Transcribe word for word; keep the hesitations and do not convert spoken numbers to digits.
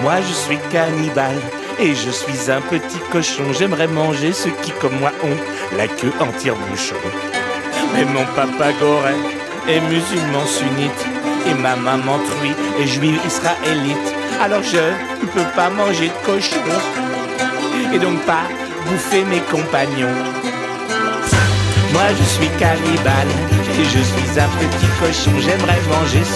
Moi je suis cannibale et je suis un petit cochon. J'aimerais manger ceux qui comme moi ont la queue en tire-bouchon. Mais mon papa Goré est musulman sunnite et ma maman truie est juive israélite. Alors je ne peux pas manger de cochon et donc pas bouffer mes compagnons. Moi je suis cannibale et je suis un petit cochon. J'aimerais manger ce